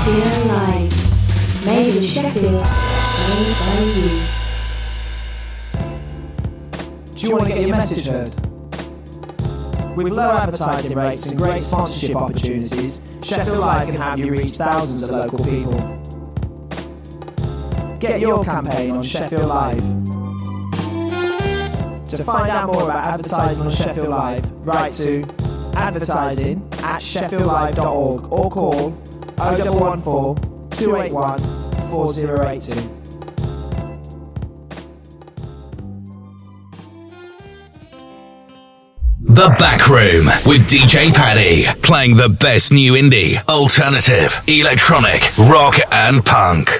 Sheffield Live. Made in Sheffield, made by you. Do you want to get your message heard? With low advertising rates and great sponsorship opportunities, Sheffield Live can help you reach thousands of local people. Get your campaign on Sheffield Live. To find out more about advertising on Sheffield Live, write to advertising@sheffieldlive.org or call 0114 281 4082. The Back Room with DJ Paddy, playing the best new indie, alternative, electronic, rock and punk.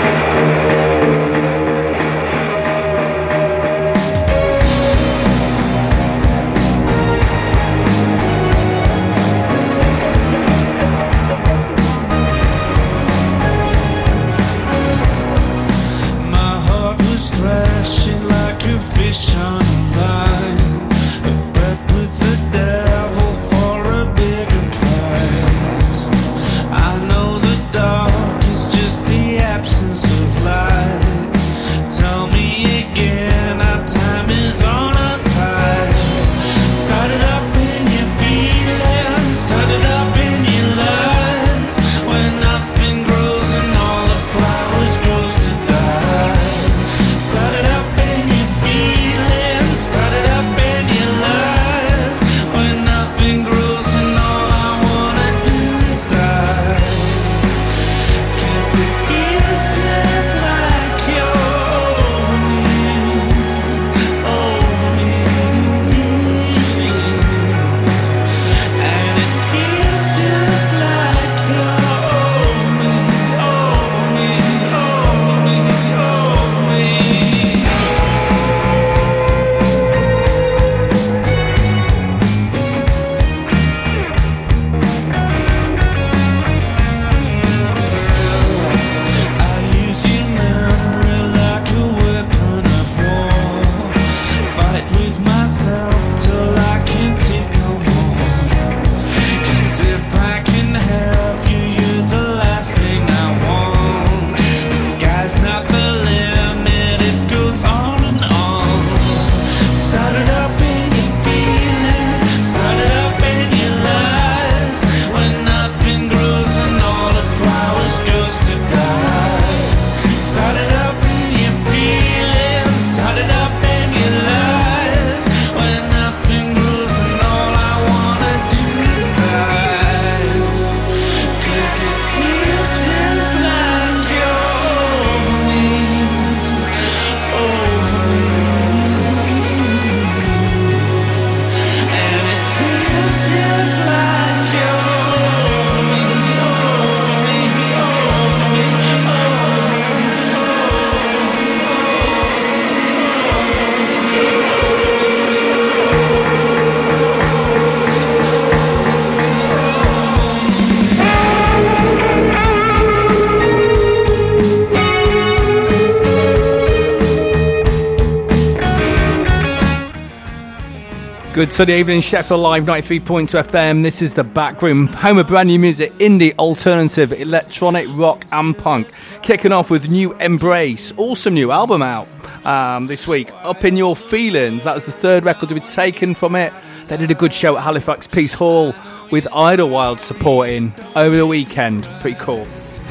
Good Sunday evening, Sheffield Live 93.2 FM. This is The Back Room, home of brand new music, indie, alternative, electronic, rock and punk. Kicking off with new Embrace, awesome new album out this week, Up In Your Feelings. That was the third record to be taken from it. They did a good show at Halifax Peace Hall with Idlewild supporting over the weekend. Pretty cool.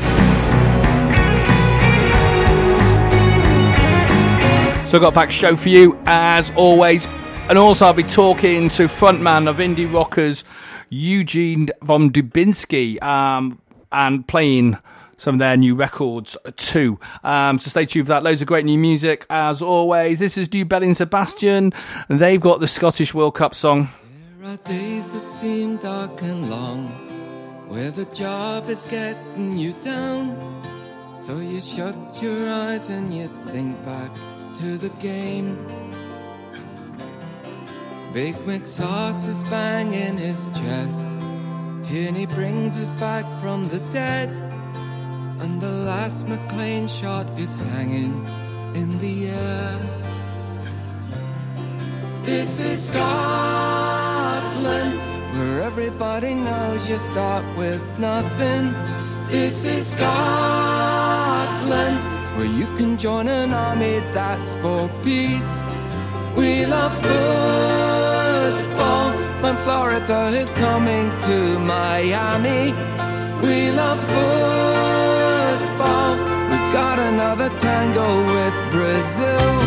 So I've got a packed show for you as always. And also I'll be talking to frontman of indie rockers Eugene von Dubinsky and playing some of their new records too. So stay tuned for that. Loads of great new music as always. This is New Belly and Sebastian. And they've got the Scottish World Cup song. There are days that seem dark and long, where the job is getting you down. So you shut your eyes and you think back to the game. Big Mick Sauce is banging his chest. Tierney brings us back from the dead. And the last McLean shot is hanging in the air. This is Scotland, where everybody knows you start with nothing. This is Scotland, where you can join an army that's for peace. We love football when Florida is coming to Miami. We love football. We've got another tango with Brazil.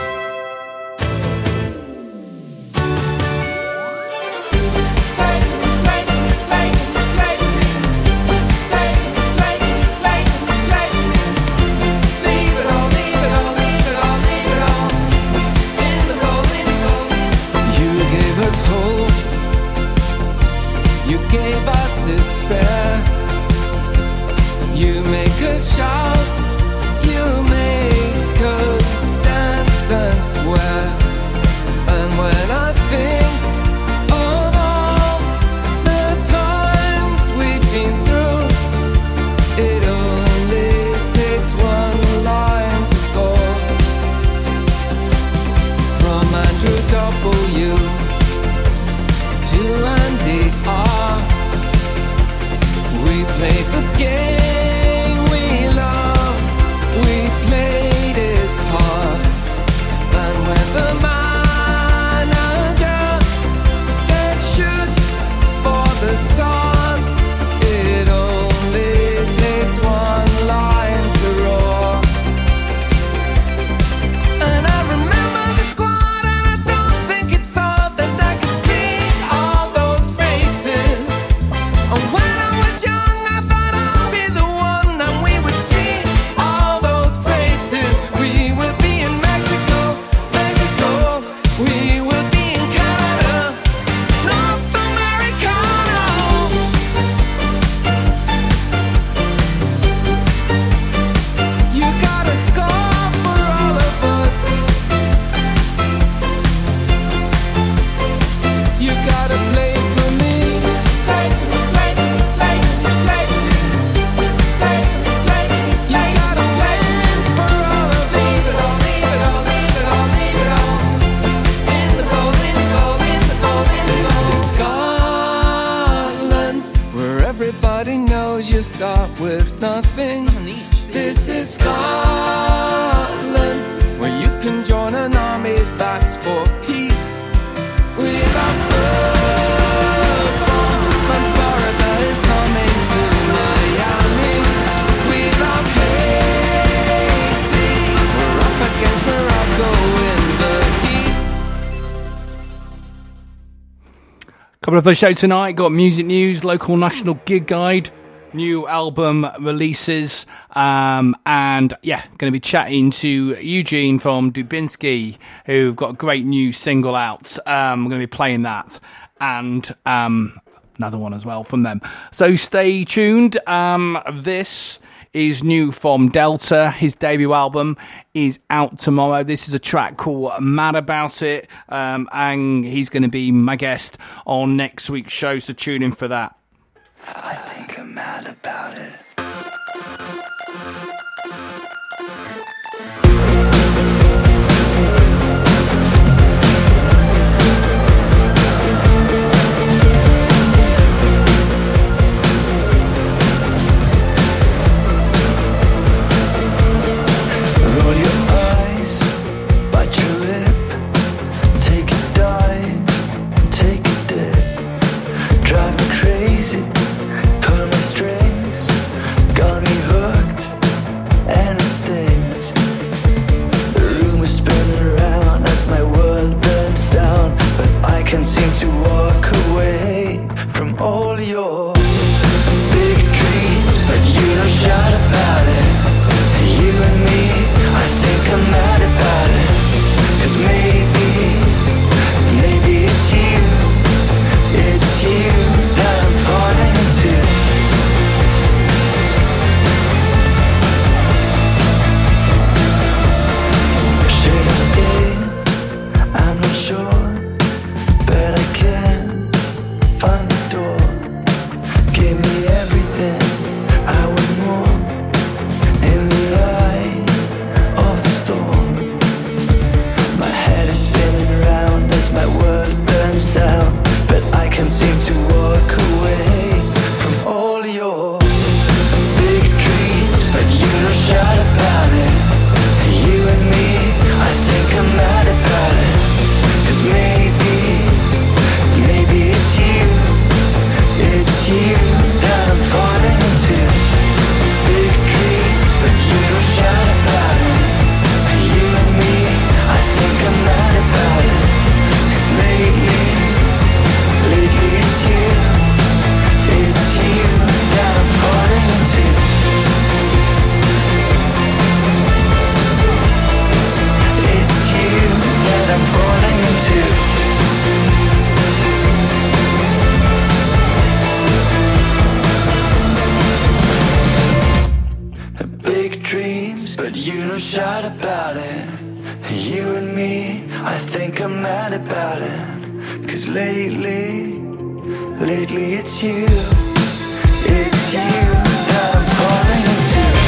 Despair. You make us shout, you make us dance and swear. And when I think of all the times we've been through, it only takes one line to score. From Andrew W. to Andy R. We played the game we love, we played it hard. And when the manager said shoot for the stars, it only takes one line to roar. And I remember the squad, and I don't think it's all that I could see all those faces. And when I was young, I thought I'll be the one, and we would see all those places. We would be in Mexico, Mexico. We would be in Canada, North America. You gotta score for all of us. You gotta play for me. Play, play, play, play for me. Play, play. You gotta win for all of these. Leave it all, leave it all, leave it all, leave it all. In the goal, in the goal, in the goal, in the goal. This is Scotland, where everybody knows you start with nothing. This is Scotland, where you can join an army that's for peace. We love football, and Florida is coming to Miami. We love Haiti, we're up against Morocco in the heat. Couple of the show tonight. Got music news, local national gig guide, new album releases, and yeah, going to be chatting to Eugene from Dubinsky, who've got a great new single out. We're going to be playing that, and another one as well from them. So stay tuned. This is new from Delta. His debut album is out tomorrow. This is a track called Mad About It, and he's going to be my guest on next week's show, so tune in for that. I think I'm mad about it. Roll your eyes, bite your lip, take a dive, take a dip, drive me crazy. Pull my string, You don't shout about it. You and me, I think I'm mad about it. 'Cause lately it's you. It's you that I'm falling into.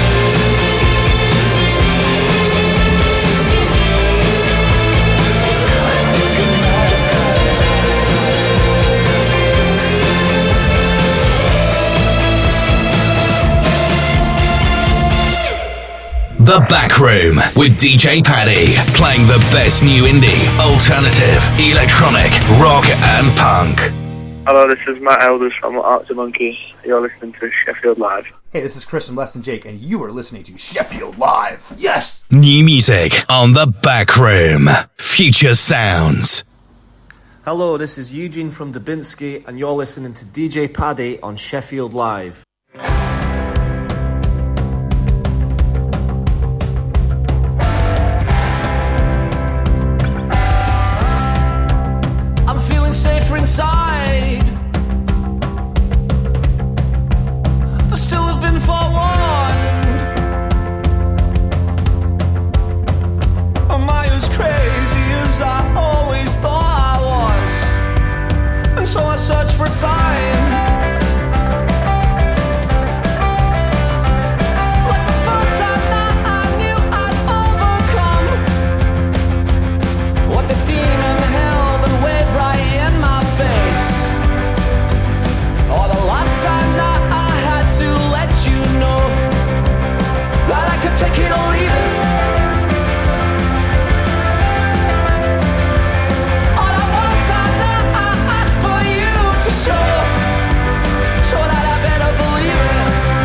The Back Room with DJ Paddy, playing the best new indie, alternative, electronic, rock and punk. Hello, this is Matt Elders from Arctic Monkeys. You're listening to Sheffield Live. Hey, this is Chris from Less Than Jake, and you are listening to Sheffield Live. Yes! New music on The Back Room. Future sounds. Hello, this is Eugene from Dubinsky, and you're listening to DJ Paddy on Sheffield Live. Safer inside, but still have been forewarned. Am I as crazy as I always thought I was? And so I searched for a sign. Like the first time that I knew I'd overcome what the demon held and waved right in my face. Or the last time that I had to let you know that I could take it or leave it. All that one time that I asked for you to show, so that I better believe it.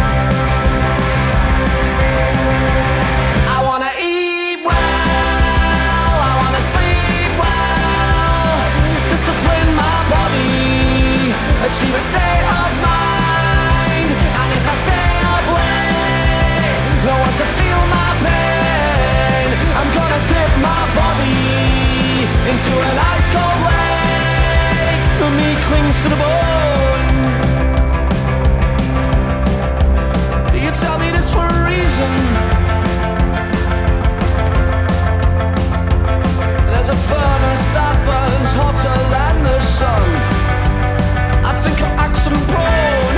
I wanna eat well, I wanna sleep well, discipline my body, achieve a state of mind. And if I stay up late, no one to feel my pain, I'm gonna dip my body into an ice cold lake. The meat clings to the bone. You tell me this for a reason. There's a furnace that burns hotter than the sun. I think I'm action prone.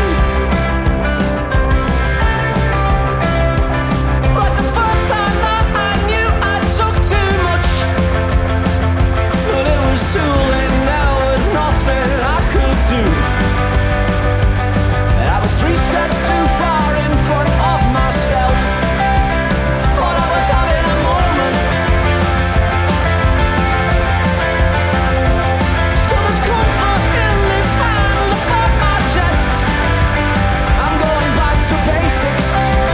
Like the first time that I knew I took too much, but it was too late and there was nothing I could do. I was 3 steps too far in front of myself. Thought I was having a moment. Still there's comfort in this hand upon my chest. I'm going back to basics.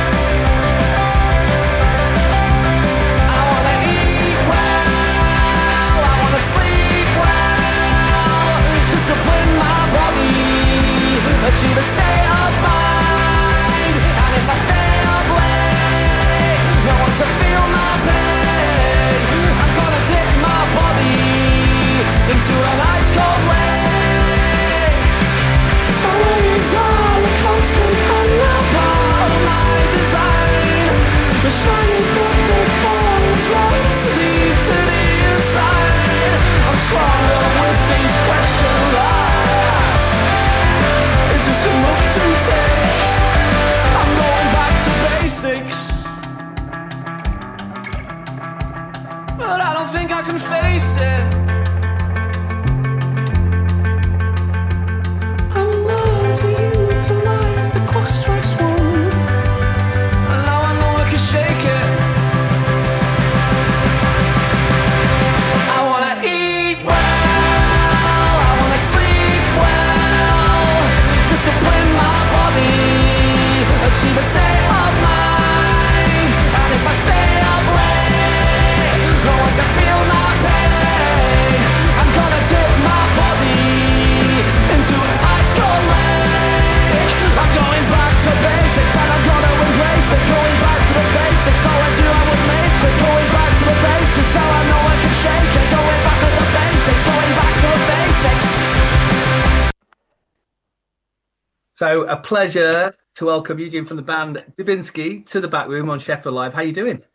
I wanna eat well, I wanna sleep well, discipline my body, achieve a state of mind. And if I stay up late, no one to feel my pain, I'm gonna dip my body into an ice cold lake. My ways are a constant and not part of my design. The shining book that calls from deep to the inside. I'm stronger with these questions I ask. Is this enough to take? I'm going back to basics, but I don't think I can face it. I will learn to utilize the clock strikes 1, and now I know I can shake it. I wanna eat well, I wanna sleep well, discipline my body, achieve a state of mind. And if I stay up late, no one to feel my pain, I'm gonna dip my body into an ice cold lake. I'm going back to basics and I'm gonna embrace it. Going back to the basics, always knew I would make it. Going back to the basics, now I know I can shake it. Going back to the basics, going back to the basics. So a pleasure to welcome Eugene from the band Dubinsky to the Back Room on Sheffield Live. How you doing?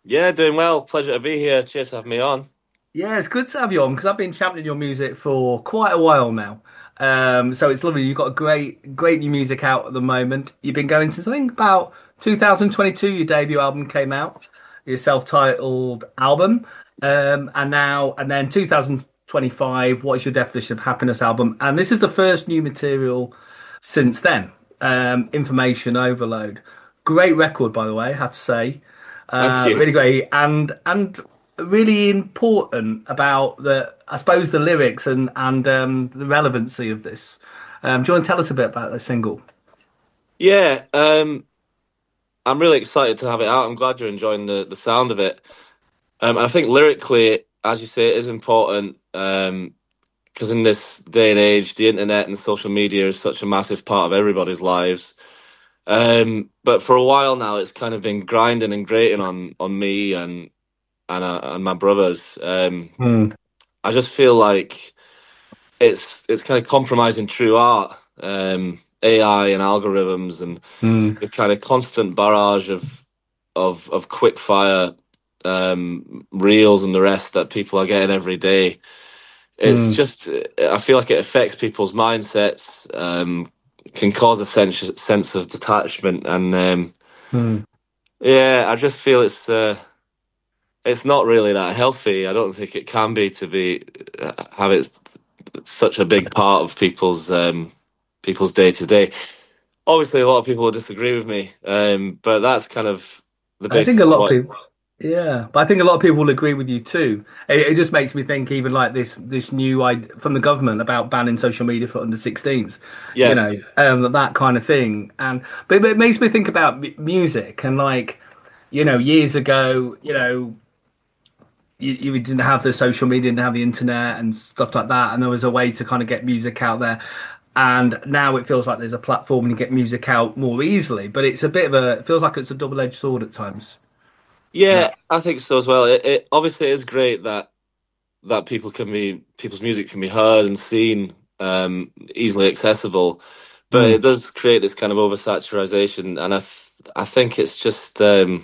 Yeah, doing well. Pleasure to be here. Cheers for having me on. Yeah, it's good to have you on because I've been championing your music for quite a while now. So it's lovely. You've got a great new music out at the moment. You've been going since I think about 2022. Your debut album came out, your self-titled album, and then 2025. What is your definition of happiness album? And this is the first new material since then. Information Overload. Great record, by the way, I have to say. Thank you. Really great and really important about I suppose the lyrics and the relevancy of this. Do you want to tell us a bit about the single? Yeah, I'm really excited to have it out. I'm glad you're enjoying the sound of it. I think lyrically, as you say, it is important because in this day and age, the internet and social media is such a massive part of everybody's lives. But for a while now, it's kind of been grinding and grating on me and my brothers. I just feel like it's kind of compromising true art. AI and algorithms and the kind of constant barrage of quick fire reels and the rest that people are getting every day. It's just, I feel like it affects people's mindsets, can cause a sense of detachment, and yeah, I just feel it's not really that healthy. I don't think it can be to have it such a big part of people's day to day. Obviously, a lot of people will disagree with me, but that's kind of the basis. I think a lot of people, yeah, but I think a lot of people will agree with you too. It just makes me think, even like this new idea from the government about banning social media for under 16s, Yeah. that kind of thing. But it makes me think about music and like, years ago, you didn't have the social media, didn't have the internet and stuff like that, and there was a way to kind of get music out there. And now it feels like there's a platform and you get music out more easily. But it's it feels like it's a double-edged sword at times. Yeah, I think so as well. It obviously is great that people's music can be heard and seen, easily accessible, but it does create this kind of oversaturation, and I think it's just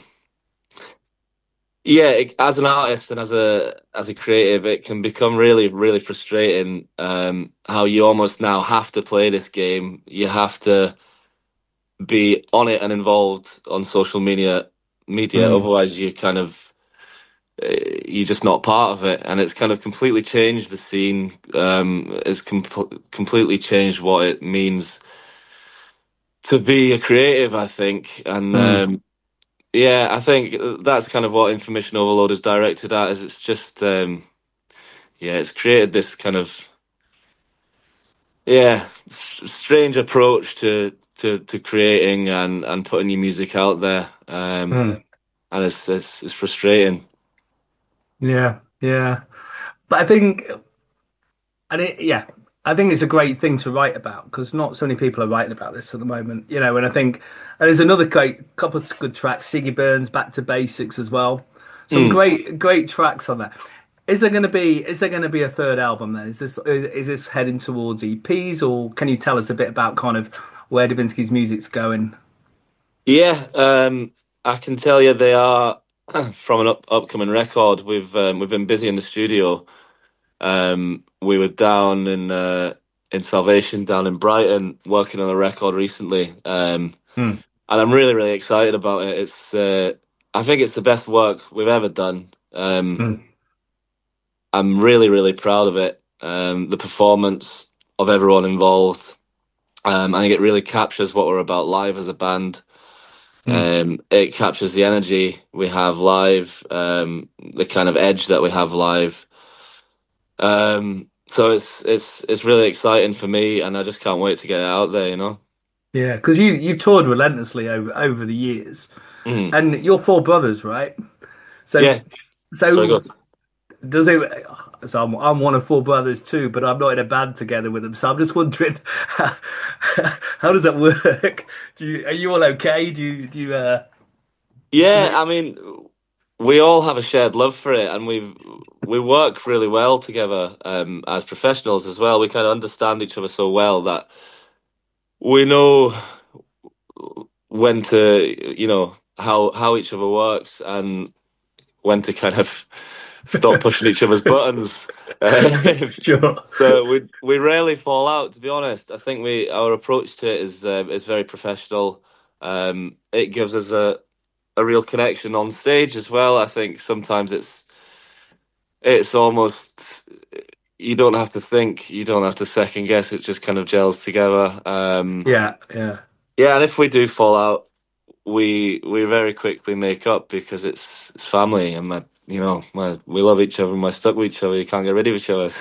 as an artist and as a creative, it can become really, really frustrating. How you almost now have to play this game. You have to be on it and involved on social media. Otherwise, you're just not part of it, and it's kind of completely changed the scene. It's completely changed what it means to be a creative, I think, and yeah, I think that's kind of what Information Overload is directed at. Is it's just it's created this kind of strange approach to creating and putting your music out there, and it's frustrating. Yeah, yeah. But I think, I think it's a great thing to write about because not so many people are writing about this at the moment, And I think there's another couple of good tracks, Siggy Burns, Back to Basics as well. Some great tracks on there. Is there going to be a third album then? Is this heading towards EPs, or can you tell us a bit about kind of where Dubinsky's music's going? Yeah, I can tell you they are from an upcoming record. We've been busy in the studio. We were down in Salvation, down in Brighton, working on a record recently, and I'm really, really excited about it. It's I think it's the best work we've ever done. I'm really, really proud of it. The performance of everyone involved. I think it really captures what we're about live as a band. It captures the energy we have live, the kind of edge that we have live. So it's really exciting for me, and I just can't wait to get it out there. Yeah, because you've toured relentlessly over the years, and you're four brothers, right? So yeah. So does it? So I'm one of four brothers too, but I'm not in a band together with them. So I'm just wondering, how does that work? Are you all okay? Do you? Yeah, I mean, we all have a shared love for it, and we work really well together as professionals as well. We kind of understand each other so well that we know when to, how each other works, and when to kind of stop pushing each other's buttons. Sure. So we rarely fall out, to be honest. I think our approach to it is very professional. It gives us a real connection on stage as well. I think sometimes it's almost, you don't have to think, you don't have to second guess. It just kind of gels together. Yeah. And if we do fall out, we very quickly make up, because it's family, and we love each other and we're stuck with each other. You can't get rid of each other.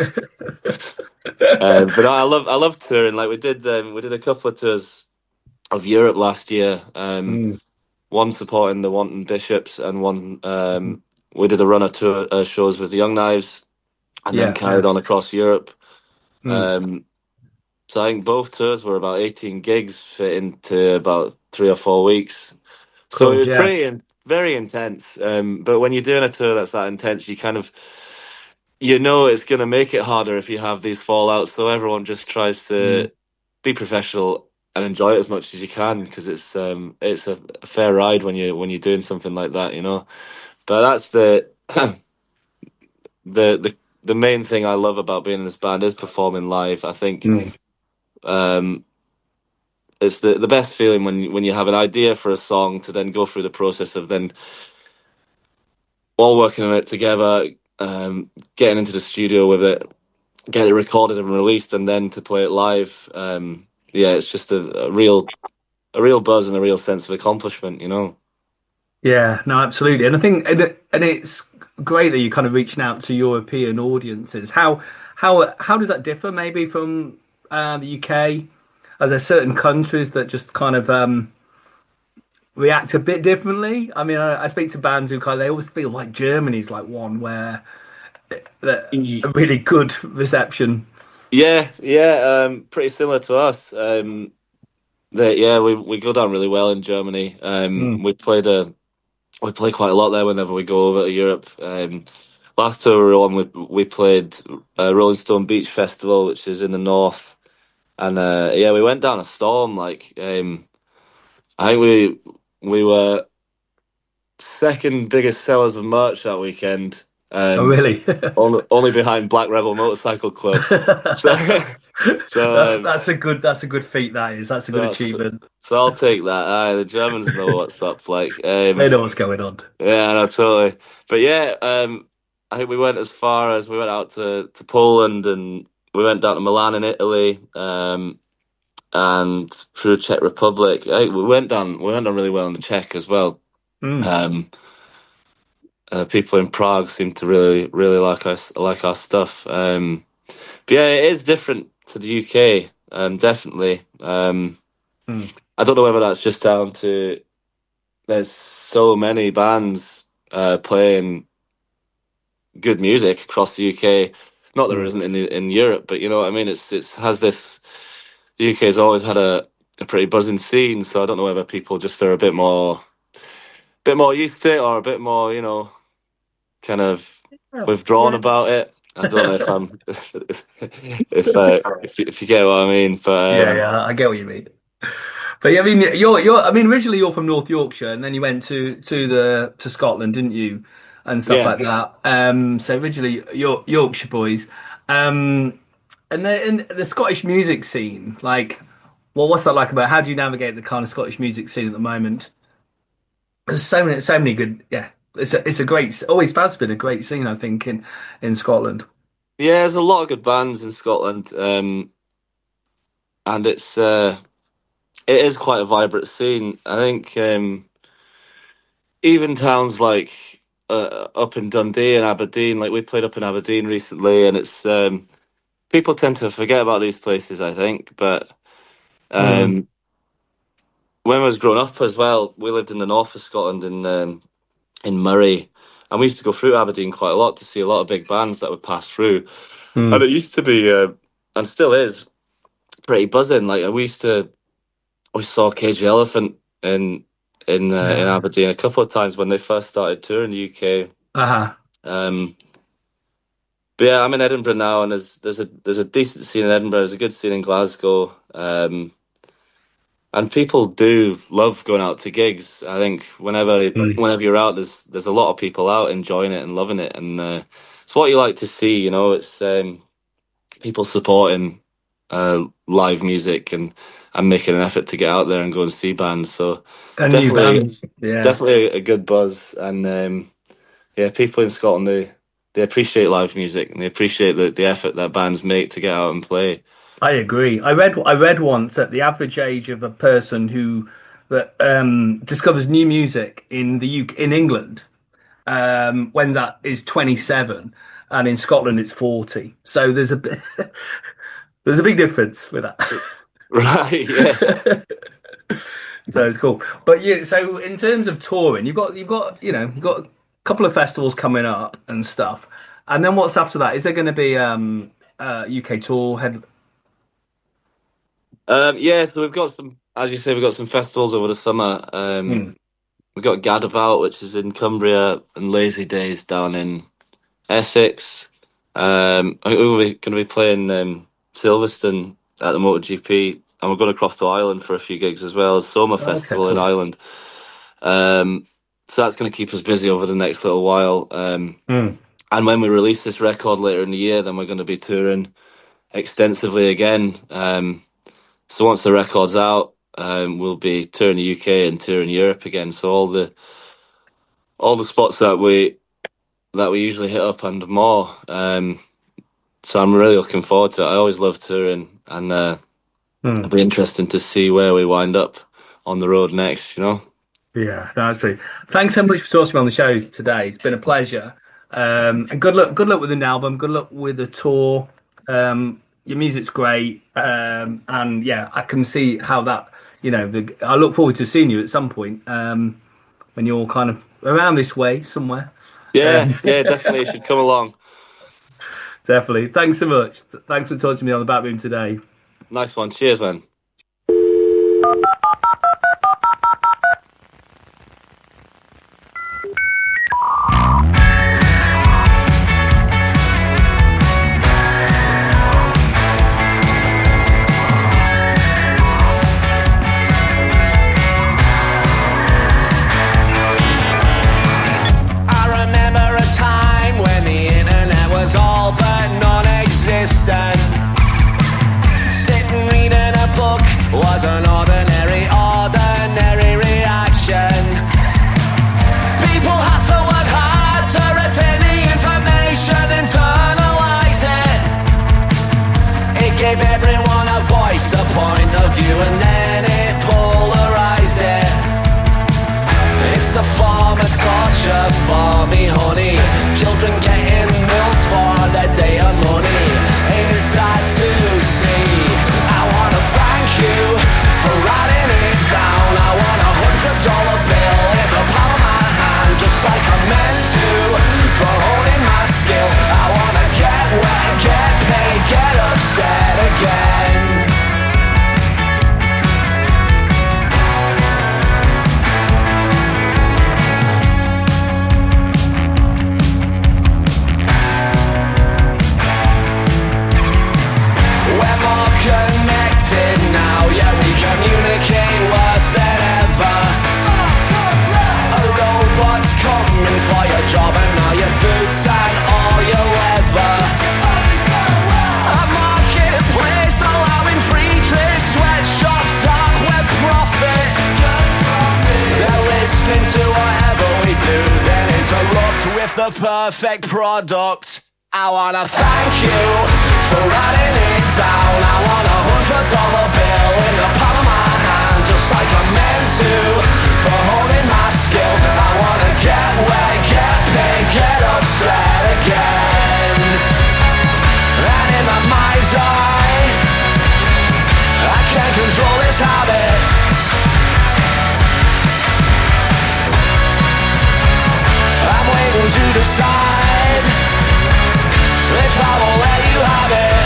But I love touring. Like we did a couple of tours of Europe last year. One supporting the Wanton Bishops, and one we did a run of tour shows with the Young Knives, and then carried on across Europe. So I think both tours were about 18 gigs, fit into about 3 or 4 weeks. So it was very intense. But when you're doing a tour that's that intense, you kind of, it's going to make it harder if you have these fallouts. So everyone just tries to be professional and enjoy it as much as you can, because it's a fair ride when you're doing something like that, But that's the main thing I love about being in this band is performing live. I think it's the best feeling when you have an idea for a song, to then go through the process of then all working on it together, getting into the studio with it, get it recorded and released, and then to play it live. It's just a real buzz and a real sense of accomplishment, Yeah, no, absolutely. And I think, and it's great that you're kind of reaching out to European audiences. How does that differ maybe from the UK? Are there certain countries that just kind of react a bit differently? I mean, I speak to bands who they always feel like Germany's like one where a really good reception. Yeah, pretty similar to us. We go down really well in Germany. We play quite a lot there whenever we go over to Europe. Last tour we were on, we played Rolling Stone Beach Festival, which is in the north, and we went down a storm. Like I think we were second biggest sellers of merch that weekend. Oh, really? only behind Black Rebel Motorcycle Club. So that's a good feat. That's a good achievement. So I'll take that. The Germans know what's up. Like they know what's going on. Yeah, no, totally. But I think we went as far as we went out to Poland, and we went down to Milan in Italy, and through Czech Republic. I think we went down really well in the Czech as well. People in Prague seem to really like our stuff. But it is different to the UK, definitely. I don't know whether that's just down to there's so many bands playing good music across the UK. Not that there isn't in Europe, but you know what I mean. It has this. The UK's always had a pretty buzzing scene, so I don't know whether people just are a bit more used to it, or a bit more, kind of withdrawn about it. I don't know if I'm if you get what I mean. But I get what you mean. But I mean, originally you're from North Yorkshire, and then you went to Scotland, didn't you, and stuff like that. So originally you're Yorkshire boys, and then in the Scottish music scene, like, what's that like about? How do you navigate the kind of Scottish music scene at the moment? Because so many good, it's a great, always has been a great scene, I think, in Scotland. Yeah, there's a lot of good bands in Scotland, and it is quite a vibrant scene. I think even towns like up in Dundee and Aberdeen, like we played up in Aberdeen recently, and it's people tend to forget about these places, I think. But when I was growing up as well, we lived in the north of Scotland in Murray, and we used to go through Aberdeen quite a lot to see a lot of big bands that would pass through. And it used to be, and still is, pretty buzzing. Like we saw Cage the Elephant in Aberdeen a couple of times when they first started touring the UK. But yeah, I'm in Edinburgh now, and there's a decent scene in Edinburgh. There's a good scene in Glasgow. And people do love going out to gigs. I think whenever you're out, there's a lot of people out enjoying it and loving it, and it's what you like to see. You know, it's people supporting live music and making an effort to get out there and go and see bands. So definitely a good buzz. And people in Scotland they appreciate live music and they appreciate the effort that bands make to get out and play. I agree. I read once that the average age of a person who discovers new music in the UK, in England, when that is 27, and in Scotland it's 40. So there's a big difference with that. Right. Yeah. So it's cool. But so in terms of touring, you've got a couple of festivals coming up and stuff. And then what's after that? Is there going to be UK tour? So we've got some, as you say, we've got some festivals over the summer. We've got Gadabout, which is in Cumbria, and Lazy Days down in Essex. I think we're going to be playing Silverstone at the MotoGP, and we're going across to Ireland for a few gigs as well. Soma Festival in Ireland. So that's going to keep us busy over the next little while. And when we release this record later in the year, then we're going to be touring extensively again. So once the record's out, we'll be touring the UK and touring Europe again. So all the spots that we usually hit up and more. So I'm really looking forward to it. I always love touring, and it'll be interesting to see where we wind up on the road next. You know. Yeah, no, absolutely. Thanks so much for talking to me on the show today. It's been a pleasure. And good luck with the new album. Good luck with the tour. Your music's great, and yeah, I can see how that. I look forward to seeing you at some point when you're kind of around this way somewhere. Yeah, definitely. You should come along. Definitely. Thanks so much. Thanks for talking to me on the Backroom today. Nice one. Cheers, man. All but non-existent. Sitting reading a book was an ordinary reaction. People had to work hard to retain the information, internalize it. It gave everyone a voice, a point of view, and then it polarized it. It's a form of torture for me, honey. Children getting milked for their data money. Ain't it sad to see? I wanna thank you for writing it down. I want $100 bill in the palm of my hand, just like I meant to, for honing my skill. I wanna get wet, get paid, get upset again. Connected now, yeah, we communicate worse than ever. A robot's coming for your job and all your boots and all your leather. A marketplace allowing free trade, sweatshops, dark web profit. They're listening to whatever we do, then interrupt with the perfect product. I wanna thank you for writing it down. I want $100 bill in the palm of my hand, just like I meant to, for honing my skill. I wanna get wet, get paid, get upset again. And in my mind's eye, I can't control this habit. I'm waiting to decide if I will let you have it.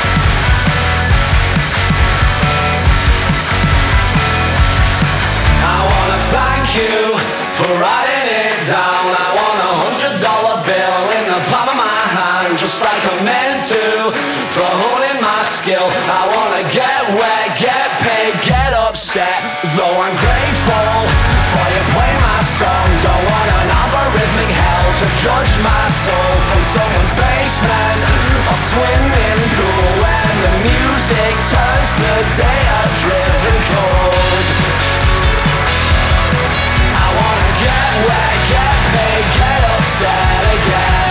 I wanna thank you for writing it down. I want $100 bill in the palm of my hand, just like I meant to, for honing my skill. I wanna get wet, get paid, get up. upset. Though I'm grateful for you playing my song. Don't want another rhythmic hell to judge my soul from someone's basement or swimming pool. When the music turns to data-driven code, I wanna get wet, get paid, get upset again.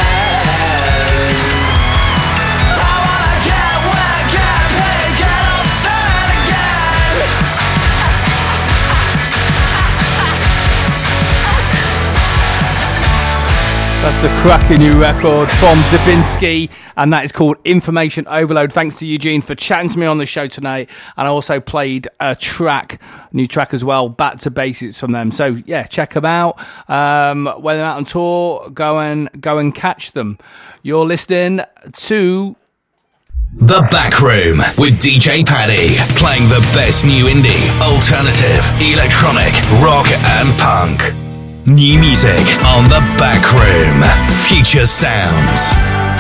That's the cracking new record from Dubinsky, and that is called Information Overload. Thanks to Eugene for chatting to me on the show tonight, and I also played a new track as well, Back to Basics from them. So yeah, check them out. When they're out on tour, go and catch them. You're listening to The Back Room with DJ Paddy, playing the best new indie, alternative, electronic, rock and punk. New music on The Back Room. Future Sounds.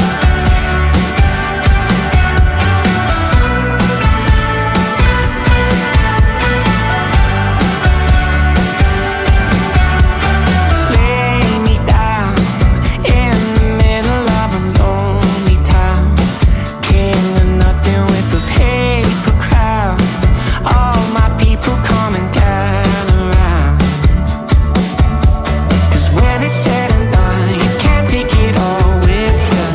Said and done, you can't take it all with you.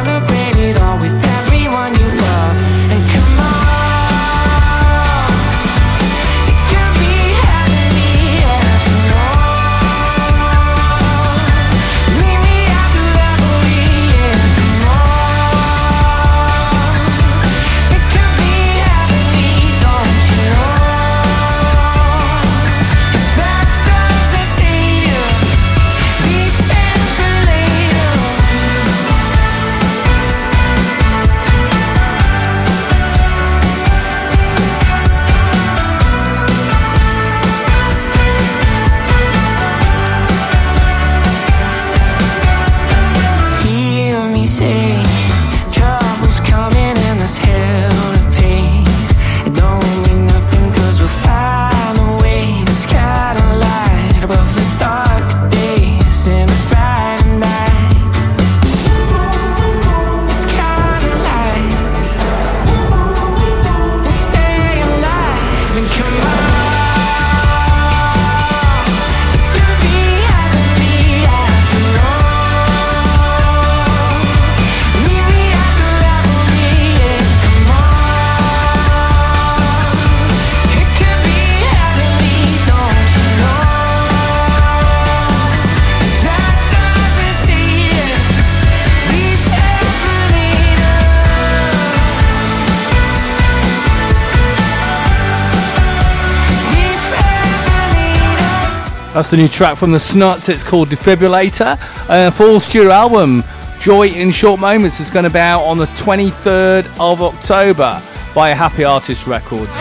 That's the new track from the Snuts. It's called Defibrillator. Full studio album, Joy in Short Moments, is going to be out on the 23rd of October via Happy Artist Records.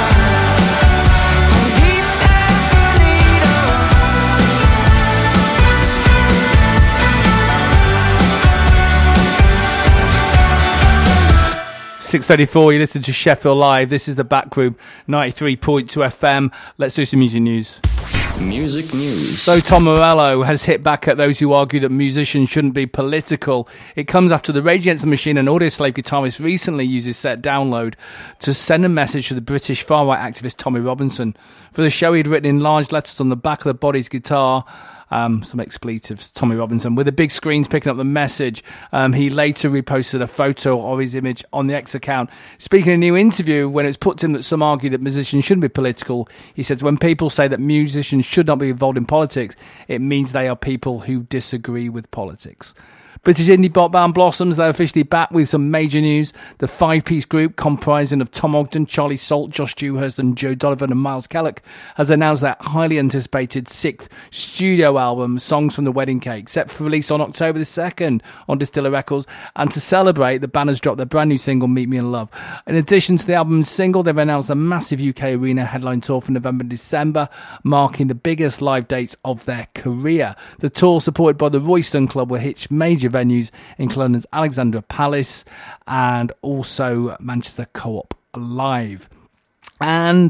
.34, you listen to Sheffield Live. This is the Backroom, 93.2 FM. Let's do some music news. Music news. So Tom Morello has hit back at those who argue that musicians shouldn't be political. It comes after the Rage Against the Machine and Audioslave guitarist recently used his set Download to send a message to the British far-right activist Tommy Robinson. For the show, he'd written in large letters on the back of the body's guitar, some expletives, Tommy Robinson, with the big screens picking up the message. He later reposted a photo of his image on the X account. Speaking in a new interview, when it was put to him that some argue that musicians shouldn't be political, he said, when people say that musicians should not be involved in politics, it means they are people who disagree with politics. British indie pop band Blossoms, they're officially back with some major news. The five-piece group, comprising of Tom Ogden, Charlie Salt, Josh Dewhurst and Joe Donovan and Miles Kellock, has announced their highly anticipated sixth studio album, Songs from the Wedding Cake, set for release on October the 2nd on Distiller Records. And to celebrate, the band has dropped their brand new single, Meet Me in Love. In addition to the album's single, they've announced a massive UK arena headline tour for November and December, marking the biggest live dates of their career. The tour, supported by the Royston Club, will hit major venues in London's Alexandra Palace and also Manchester Co-op Live. And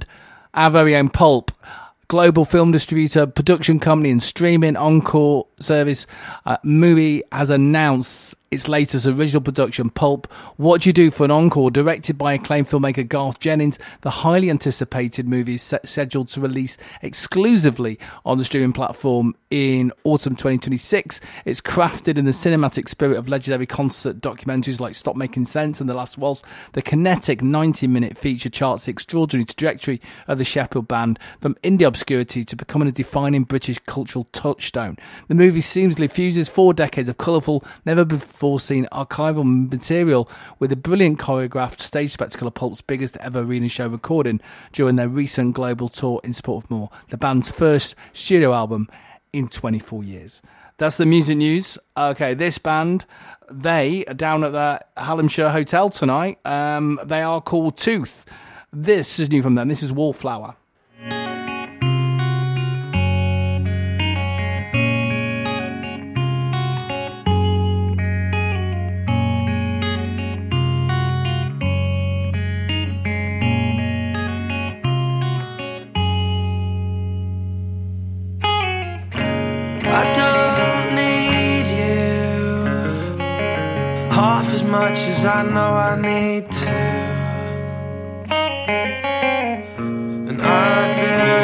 our very own Pulp, global film distributor, production company and streaming encore service, Movie has announced its latest original production, Pulp, What Do You Do for an Encore, directed by acclaimed filmmaker Garth Jennings. The highly anticipated movie is scheduled to release exclusively on the streaming platform in autumn 2026. It's crafted in the cinematic spirit of legendary concert documentaries like Stop Making Sense and The Last Waltz. The kinetic 90-minute feature charts the extraordinary trajectory of the Sheffield band from indie obscurity to becoming a defining British cultural touchstone. The movie seamlessly fuses 4 decades of colourful, never before seen archival material with a brilliant choreographed stage spectacle of Pulp's biggest ever arena show recording during their recent global tour in support of more, the band's first studio album in 24 years. That's the music news. Okay, this band, they are down at the Hallamshire Hotel tonight. They are called Tooth. This is new from them. This is Wallflower. I don't need you half as much as I know I need to, and I'd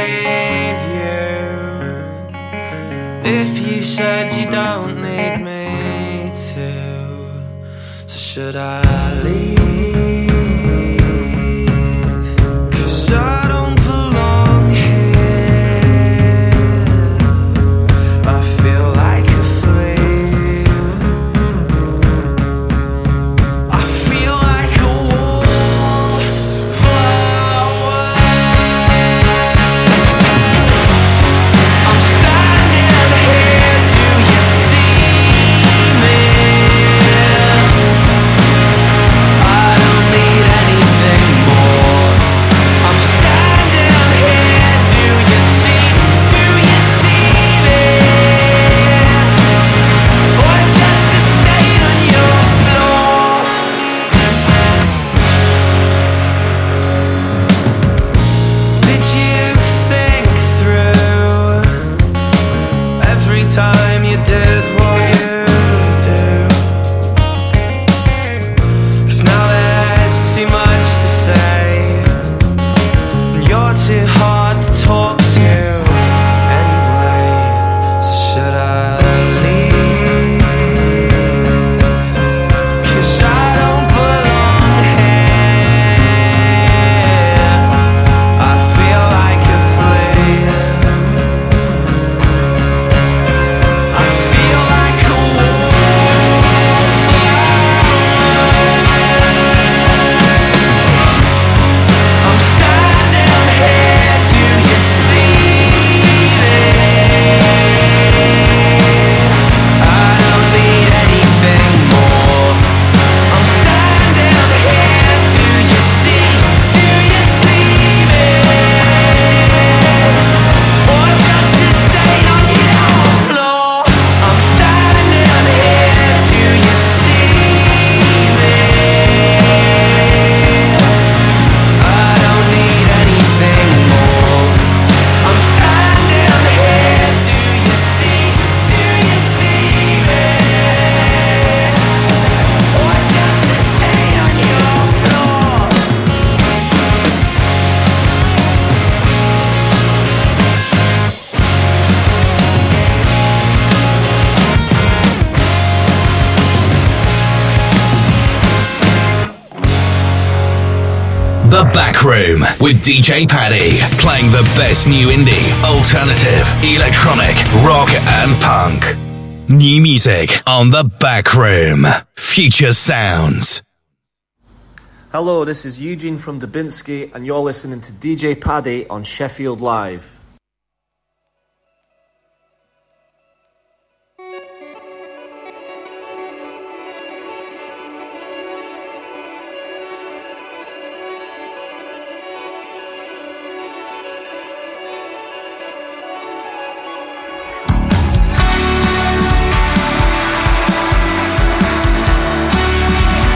believe you if you said you don't need me to. So should I leave? 'Cause I don't belong here. The Back Room with DJ Paddy, playing the best new indie, alternative, electronic, rock and punk. New music on The Back Room. Future Sounds. Hello, this is Eugene from Dubinsky, and you're listening to DJ Paddy on Sheffield Live.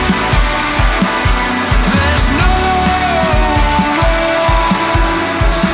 There's no rules.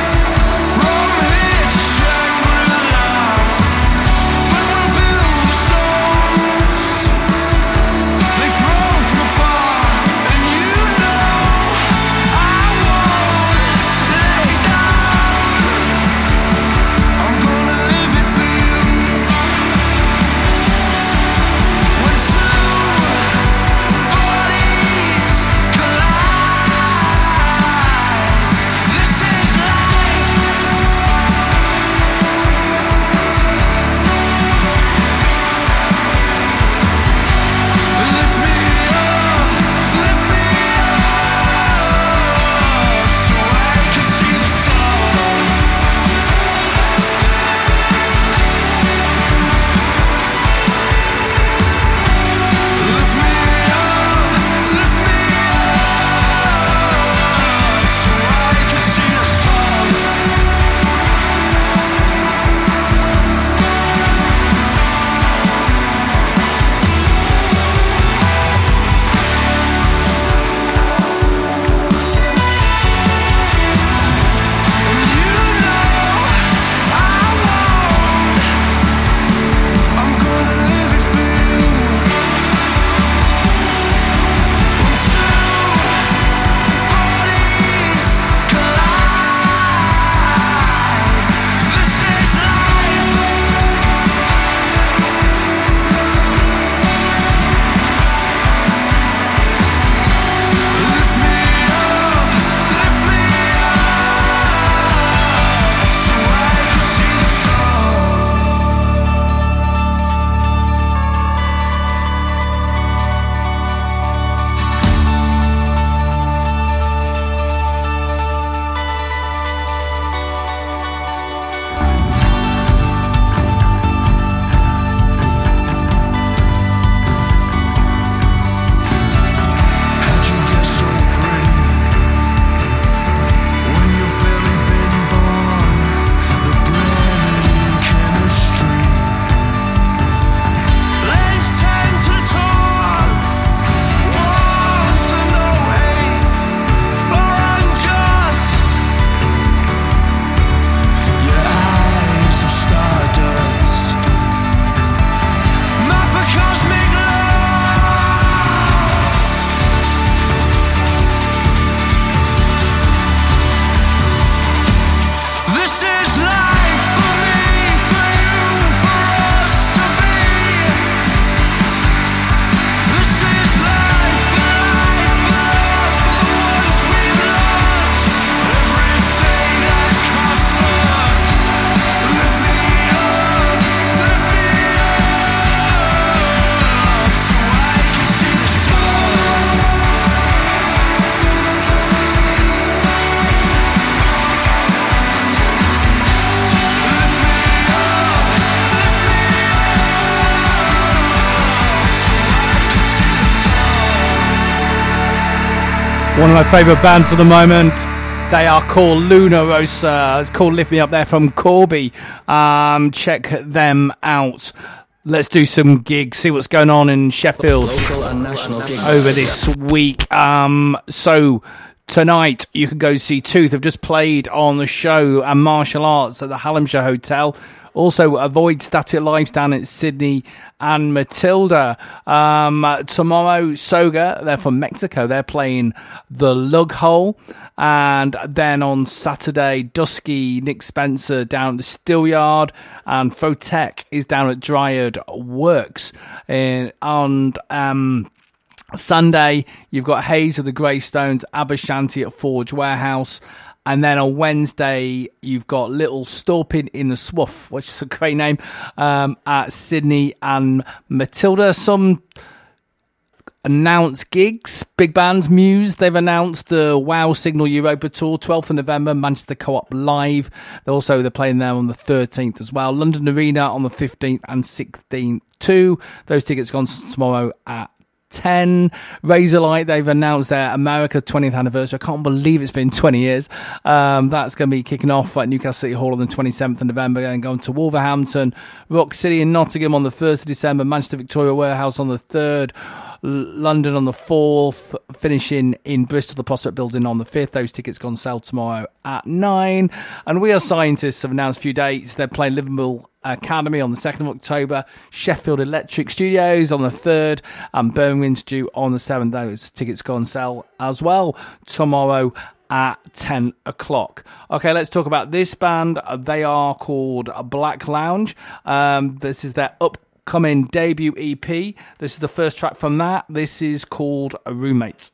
One of my favourite bands at the moment. They are called Luna Rosa. It's called Lift Me Up there from Corby. Check them out. Let's do some gigs, see what's going on in Sheffield Local and national gigs over this week. So tonight you can go see Tooth. Have just played on the show and Martial Arts at the Hallamshire Hotel. Also, Avoid Static Lives down at Sydney and Matilda. Tomorrow, Soga, they're from Mexico. They're playing the Lug Hole. And then on Saturday, Dusky, Nick Spencer down at the Steelyard. And Photech is down at Dryad Works. And Sunday, you've got Hayes of the Greystones, Abashanti at Forge Warehouse. And then on Wednesday, you've got Little Storpin in the Swoof, which is a great name, at Sydney and Matilda. Some announced gigs, big bands, Muse. They've announced the Wow Signal Europa Tour, 12th of November, Manchester Co-op Live. They're playing there on the 13th as well. London Arena on the 15th and 16th too. Those tickets gone tomorrow at 10. Razorlight, they've announced their America 20th anniversary. I can't believe it's been 20 years. That's going to be kicking off at Newcastle City Hall on the 27th of November, and going to Wolverhampton, Rock City in Nottingham on the 1st of December, Manchester Victoria Warehouse on the 3rd, London on the 4th, finishing in Bristol, the Prospect Building on the 5th. Those tickets go on sale tomorrow at 9. And We Are Scientists have announced a few dates. They're playing Liverpool Academy on the 2nd of October, Sheffield Electric Studios on the 3rd, and Birmingham Institute on the 7th. Those tickets go on sale as well tomorrow at 10 o'clock. Okay, let's talk about this band. They are called Black Lounge. This is their upcoming debut EP. This is the first track from that. This is called Roommates.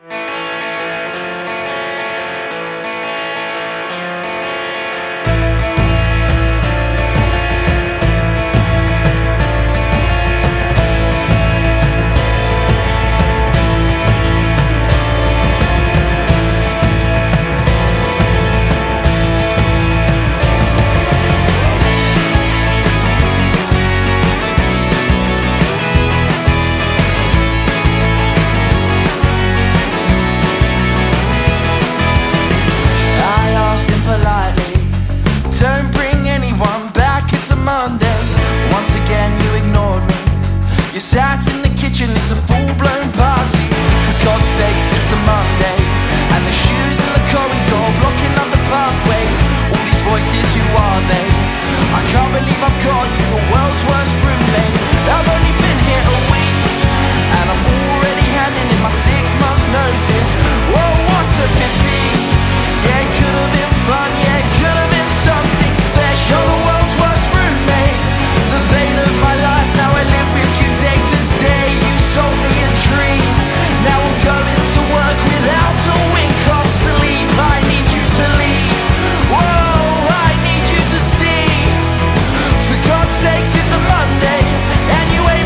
Sat in the kitchen, it's a full-blown party. For God's sakes, it's a Monday, and the shoes in the corridor blocking up the pathway. All these voices, who are they? I can't believe I've got you, the world's worst roommate. I've only been here a week, and I'm already handing in my 6-month notice. Whoa, what a pity. Yeah, it could have been fun, yeah, it could have been something special. The world's worst roommate, the bane of my life. Now I live with you day to day. You sold me a dream. Now I'm going to work without a wink of sleep. I need you to leave. Whoa, I need you to see. For God's sakes, it's a Monday. Anyway,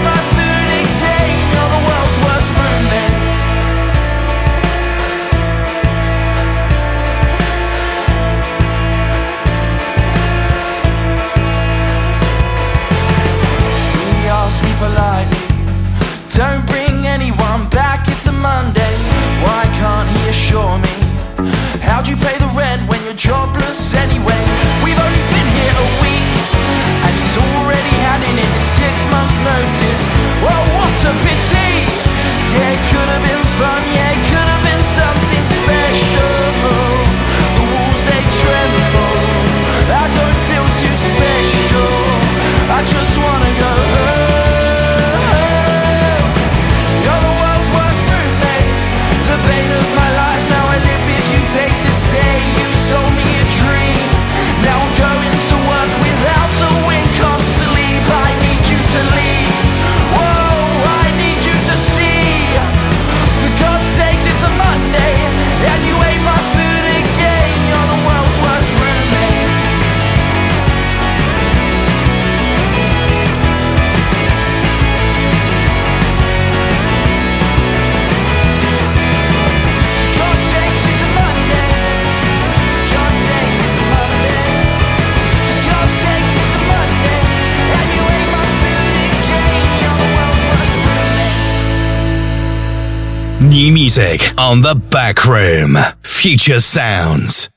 New music on the Back Room. Future sounds.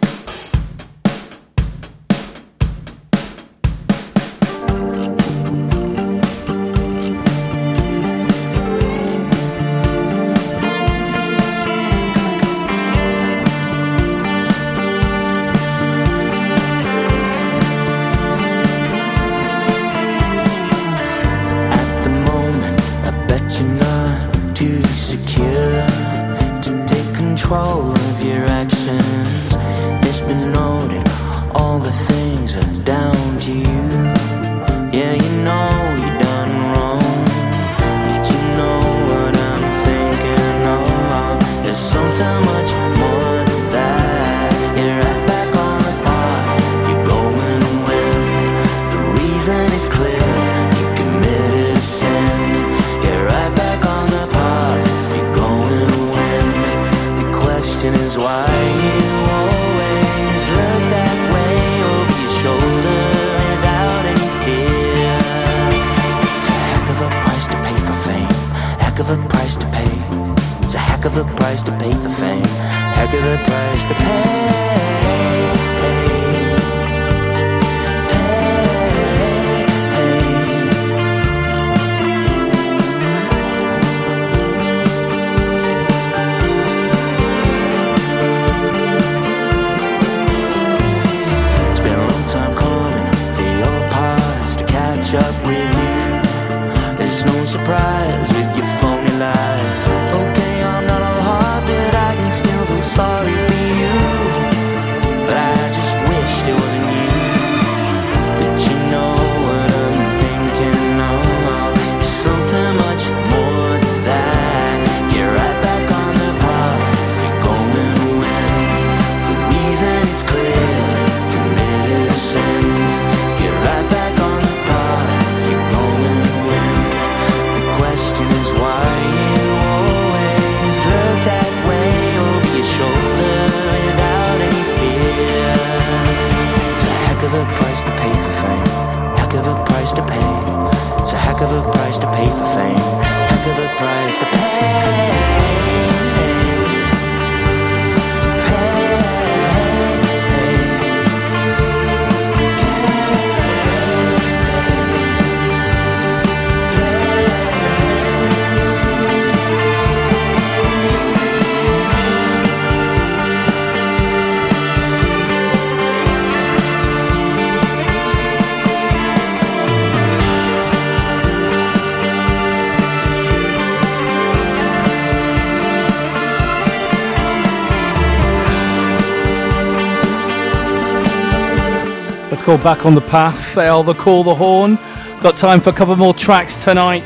Called Back on the Path. They are the Call the Horn. Got time for a couple more tracks tonight.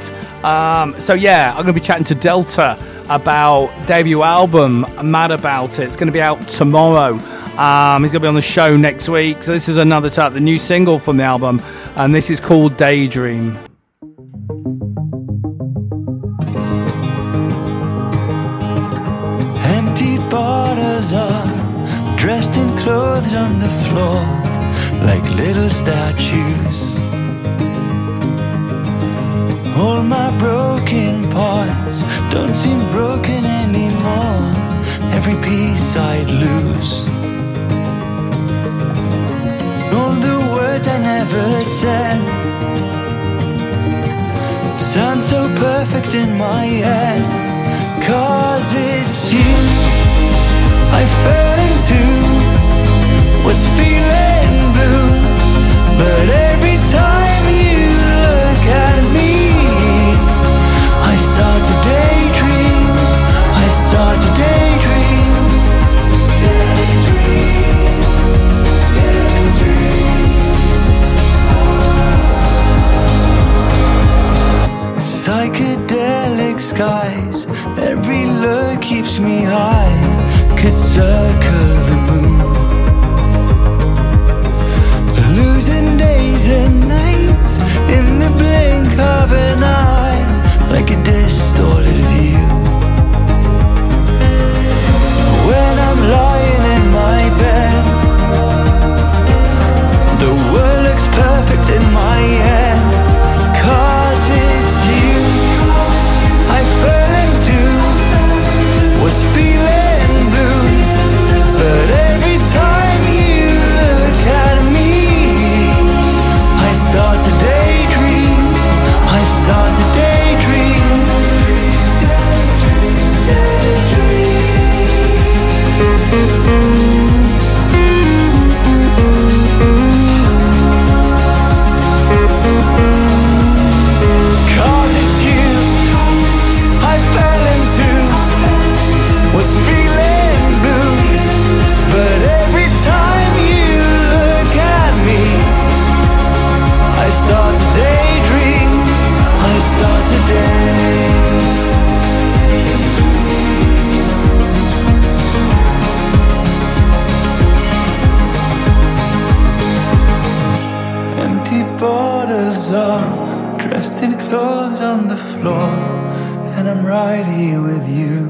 So yeah, I'm going to be chatting to Delta about debut album, Mad About It. It's going to be out tomorrow. He's going to be on the show next week. So this is another track, the new single from the album, and this is called Daydream. Empty bottles are dressed in clothes on the floor, like little statues. All my broken parts don't seem broken anymore. Every piece I'd lose. All the words I never said sound so perfect in my head. 'Cause it's you I fell into, was feeling blue, but every time you look at me, I start to daydream, I start to daydream, daydream, daydream. Psychedelic skies, every look keeps me high, could circle the moon. Losing days and nights in the blink of an eye, like a distorted view. When I'm lying in my bed, the world looks perfect in my head. 'Cause it's you I fell into, clothes on, dressed in clothes on the floor, and I'm right here with you.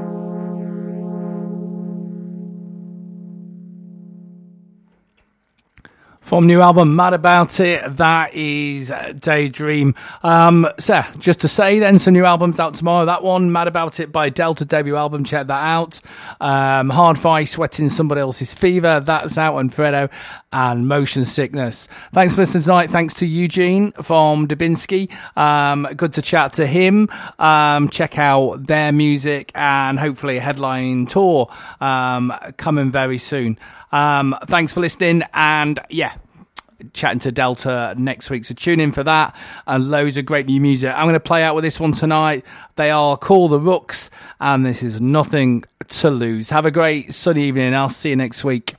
From new album, Mad About It, that is Daydream. So, just to say then, some new albums out tomorrow. That one, Mad About It by Delta, debut album, check that out. Hard Fight, Sweating Somebody Else's Fever, that's out, and Fredo, and Motion Sickness. Thanks for listening tonight. Thanks to Eugene from Dubinsky. Good to chat to him. Check out their music and hopefully a headline tour coming very soon. Thanks for listening, and yeah, chatting to Delta next week, so tune in for that and loads of great new music. I'm going to play out with this one tonight. They are called The Rooks, and this is Nothing to Lose. Have a great sunny evening, and I'll see you next week.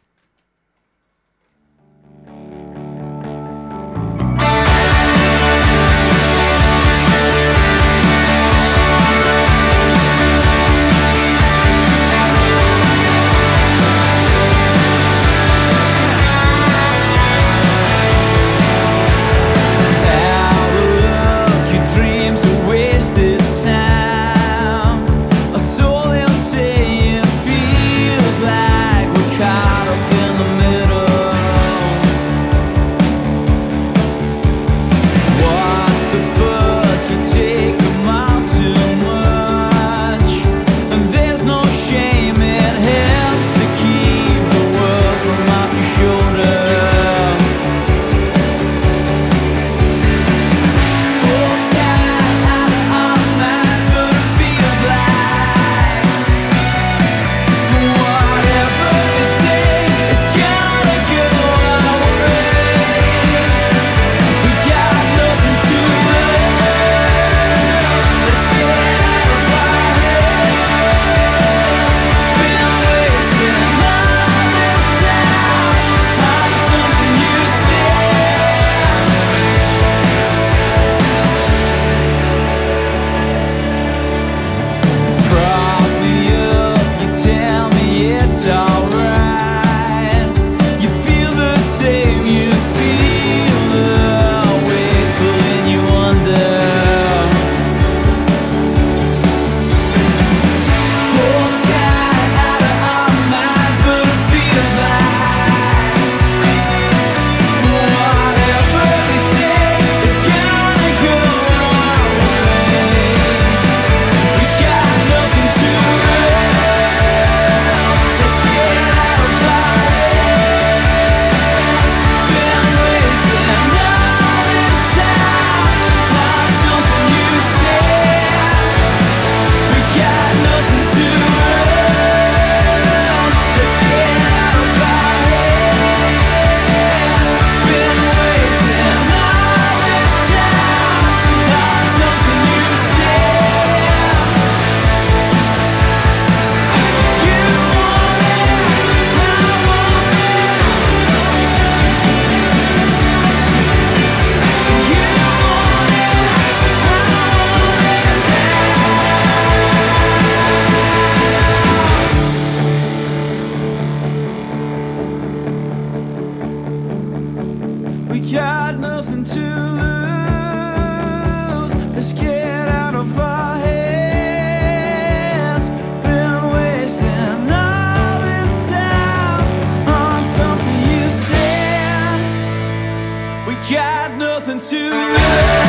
Dreams are wasted time. So they'll say it feels like we're caught up in the middle. What's the fuss? You take them out too much, and there's no shame. It helps to keep the world from off your shoulder. Got nothing to lose.